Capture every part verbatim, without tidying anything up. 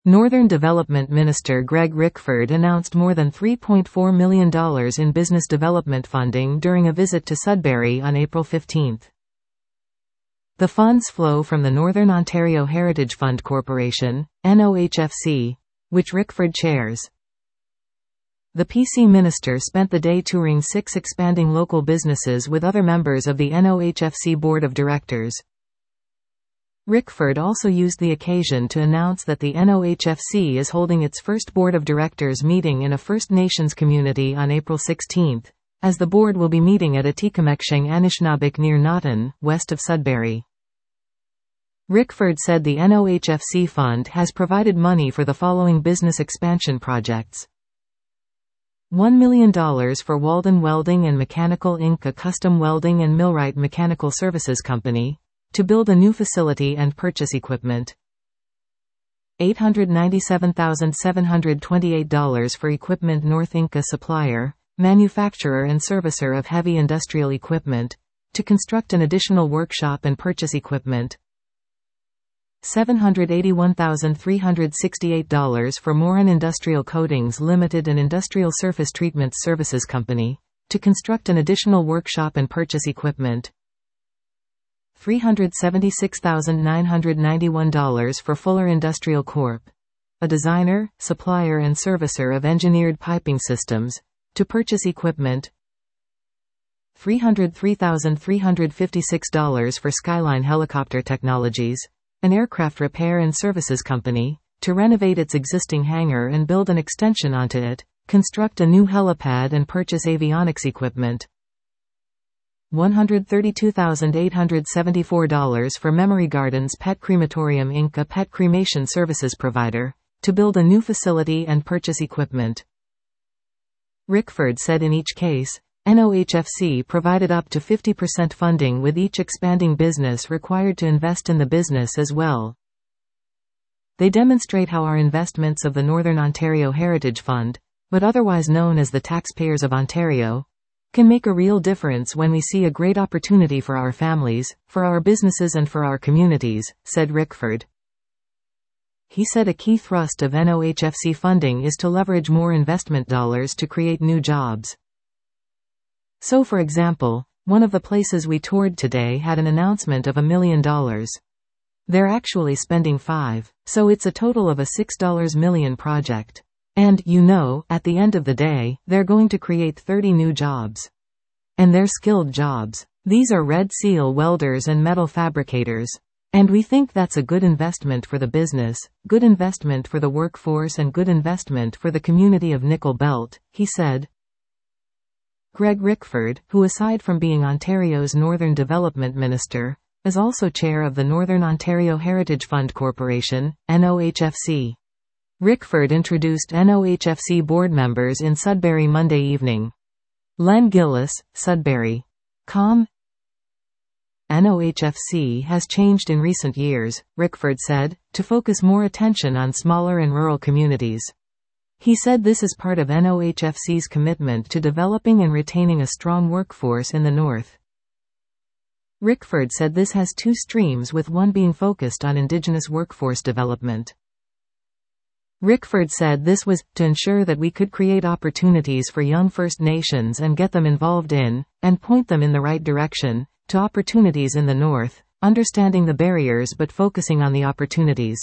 Northern Development Minister Greg Rickford announced more than three point four million dollars in business development funding during a visit to Sudbury on April fifteenth. The funds flow from the Northern Ontario Heritage Fund Corporation, N O H F C, which Rickford chairs. The P C minister spent the day touring six expanding local businesses with other members of the N O H F C Board of Directors. Rickford also used the occasion to announce that the N O H F C is holding its first Board of Directors meeting in a First Nations community on April sixteenth, as the board will be meeting at Atikameksheng Anishinaabeg near Naughton, west of Sudbury. Rickford said the N O H F C fund has provided money for the following business expansion projects. one million dollars for Walden Welding and Mechanical Incorporated, a custom welding and millwright mechanical services company, to build a new facility and purchase equipment. eight hundred ninety-seven thousand seven hundred twenty-eight dollars for Equipment North Incorporated, supplier, manufacturer and servicer of heavy industrial equipment, to construct an additional workshop and purchase equipment. seven hundred eighty-one thousand three hundred sixty-eight dollars for Moran Industrial Coatings Limited, an industrial surface treatment services company, to construct an additional workshop and purchase equipment. three hundred seventy-six thousand nine hundred ninety-one dollars for Fuller Industrial Corporation, a designer, supplier and servicer of engineered piping systems, to purchase equipment. three hundred three thousand three hundred fifty-six dollars for Skyline Helicopter Technologies, an aircraft repair and services company, to renovate its existing hangar and build an extension onto it, construct a new helipad and purchase avionics equipment. one hundred thirty-two thousand eight hundred seventy-four dollars for Memory Gardens Pet Crematorium Incorporated, a pet cremation services provider, to build a new facility and purchase equipment. Rickford said in each case, N O H F C provided up to fifty percent funding, with each expanding business required to invest in the business as well. They demonstrate how our investments of the Northern Ontario Heritage Fund, but otherwise known as the taxpayers of Ontario, can make a real difference when we see a great opportunity for our families, for our businesses and for our communities, said Rickford. He said a key thrust of N O H F C funding is to leverage more investment dollars to create new jobs. So for example, one of the places we toured today had an announcement of a million dollars. They're actually spending five, so it's a total of a six million project. And, you know, at the end of the day, they're going to create thirty new jobs. And they're skilled jobs. These are Red Seal welders and metal fabricators. And we think that's a good investment for the business, good investment for the workforce and good investment for the community of Nickel Belt, he said. Greg Rickford, who aside from being Ontario's Northern Development Minister, is also chair of the Northern Ontario Heritage Fund Corporation, N O H F C. Rickford introduced N O H F C board members in Sudbury Monday evening. Len Gillis, Sudbury. Com. N O H F C has changed in recent years, Rickford said, to focus more attention on smaller and rural communities. He said this is part of N O H F C's commitment to developing and retaining a strong workforce in the North. Rickford said this has two streams, with one being focused on Indigenous workforce development. Rickford said this was to ensure that we could create opportunities for young First Nations and get them involved in, and point them in the right direction, to opportunities in the North, understanding the barriers but focusing on the opportunities.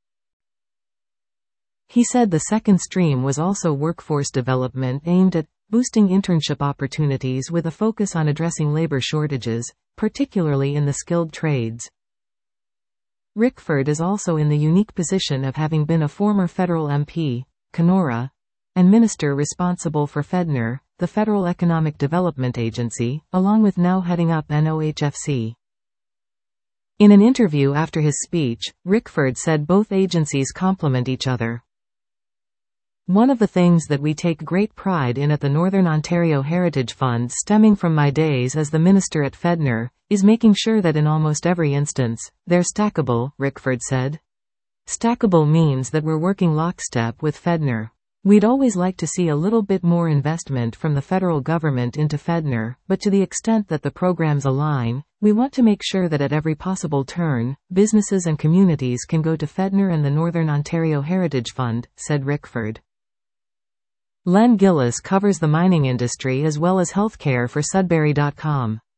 He said the second stream was also workforce development aimed at boosting internship opportunities with a focus on addressing labor shortages, particularly in the skilled trades. Rickford is also in the unique position of having been a former federal M P, Kenora, and minister responsible for FEDNR, the Federal Economic Development Agency, along with now heading up N O H F C. In an interview after his speech, Rickford said both agencies complement each other. One of the things that we take great pride in at the Northern Ontario Heritage Fund, stemming from my days as the minister at FEDNR, is making sure that in almost every instance, they're stackable, Rickford said. Stackable means that we're working lockstep with FEDNR. We'd always like to see a little bit more investment from the federal government into Fedner, but to the extent that the programs align, we want to make sure that at every possible turn, businesses and communities can go to Fedner and the Northern Ontario Heritage Fund, said Rickford. Len Gillis covers the mining industry as well as healthcare for Sudbury dot com.